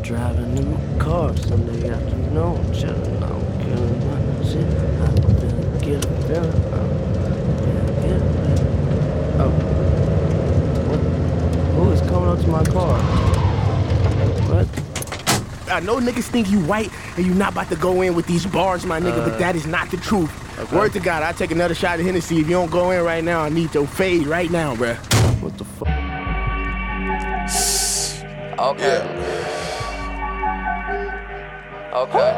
driving in my car Sunday afternoon, chillin' out, killing my shit. I finna get a feeling. Oh, what? Who is coming up to my car? What? I know niggas think you white and you not about to go in with these bars, my nigga, but that is not the truth. Okay. Word to God, I'll take another shot of Hennessy. If you don't go in right now, I need your fade right now, bruh. What the fuck? Okay. Yeah. Okay.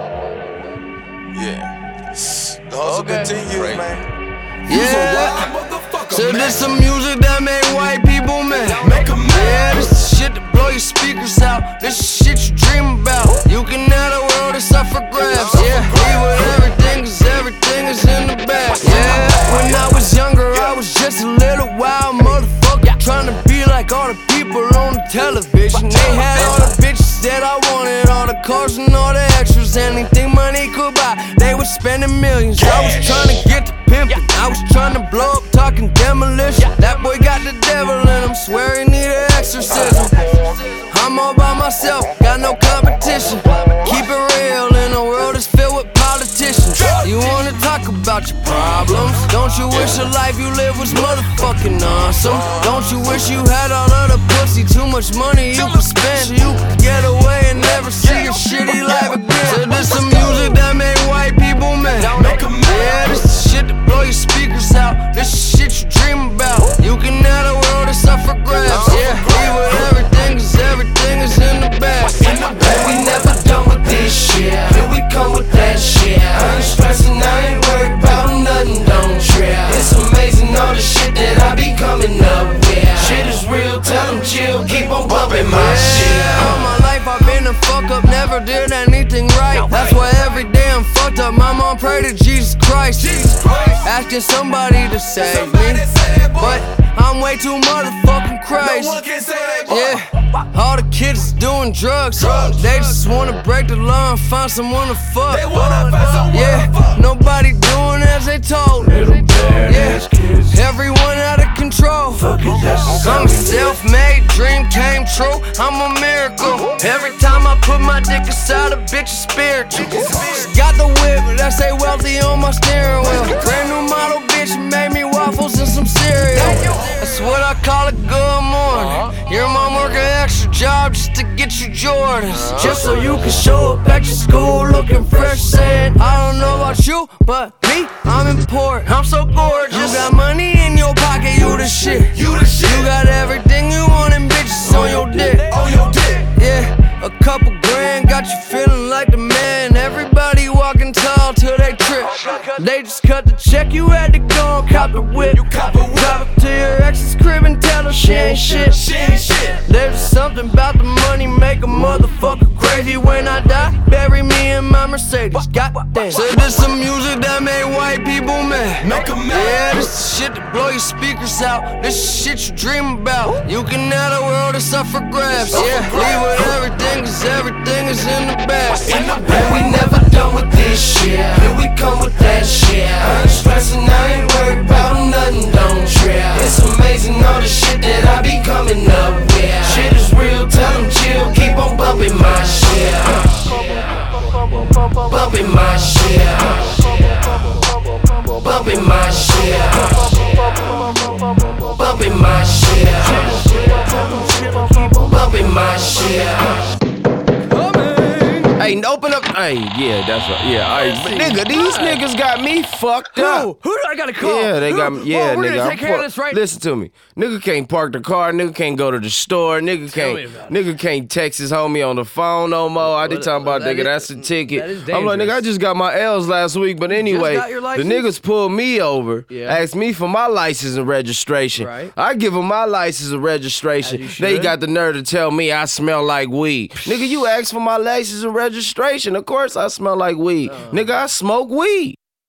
Yeah. The hustle continues, man. Yeah. So this some music that make white people mad. Yeah, this is shit that blow your speakers out. This is shit you dream about. You can have the world, it's up for grabs. Yeah, leave with everything, cause everything is in the bag. Yeah, when I was younger, I was just a little wild motherfucker, trying to be like all the people on the television. They had all the bitches that I wanted, all the cars and all the extras, anything money could buy. They was spending millions. I was trying to get to pimping, I was trying to blow up, talking demolition. That boy got the devil in him, swear he need an exorcism. I'm all by myself, got no competition. Keep it real in a world that's filled with politicians. You wanna talk about your problems? Don't you wish the life you live was motherfucking awesome? Don't you wish you had all of the pussy, too much money you could spend, so you could get away and never see your shitty life again? So this some music that make white people mad. Yeah, this is shit that blow your speakers out. This is shit you dream about. You can have the world, it's up for grabs. Yeah, leave with everything, cause everything is in the bag. We never done with this shit. Here we come with that shit. I ain't stressing, I ain't worried about nothing, don't trip. It's amazing all the shit that I be coming up with. Shit is real, tell them chill, keep on bumping my shit. All my life I've been a fuck up, never did anything right. That's why every day I'm fucked up. My mom prayed to Jesus Christ, asking somebody to save me, but I'm way too motherfucking crazy. Yeah. All the kids is doing drugs. They just wanna break the law and find someone to fuck. Yeah, nobody doing as they told. Yeah, everyone out of control. I'm a self-made, dream came true. I'm a miracle. Every time I put my dick inside a bitch, is spiritual. Got the whip that say wealthy on my steering wheel. Brand new model bitch made me waffles and some cereal. That's what I call a good morning. Your mom work an extra job just to get you Jordans, just so you can show up at your school looking fresh, saying I don't know about you, but me, I'm important. I'm so gorgeous. You got money in your pocket, you the shit. You got everything you want and bitches on your dick. Yeah, a couple grand got you feeling like the man. Everybody walking tall till they trip. They just cut the check, you had to go and cop the whip. Drop it to your ex's crib and tell her she ain't shit. There's something about the money make a motherfucker crazy. When I die, bury me in my Mercedes. Goddamn. So this some music that make white people mad. Yeah, this is shit that blow your speakers out. This is shit you dream about. You can have the world, it's up for grabs. Yeah, leave with everything, cause everything is in the bag. We never done with this shit. Here we come with that shit. I ain't stressing, I ain't worried about nothing, don't trip. It's amazing all the shit that I be coming up with. Shit is real, tell them chill, keep on bumping my shit. Bumping my shit. Bumping my shit. Bumping my shit. Bumping my shit. Hey, open up. Hey, yeah, that's right. Yeah, all right. But nigga, these niggas got me fucked up. Who do I gotta call? Yeah, they got me. Yeah, we're nigga. gonna take care of this right. Listen to me. Nigga can't park the car. Nigga can't go to the store. Nigga can't text his homie on the phone no more. I did talking about nigga. That's a ticket. I'm like, nigga, I just got my L's last week. But anyway, the niggas pulled me over, asked me for my license and registration. Right. I give them my license and registration. They got the nerve to tell me I smell like weed. Nigga, you asked for my license and registration. Of course I smell like weed. Nigga, I smoke weed.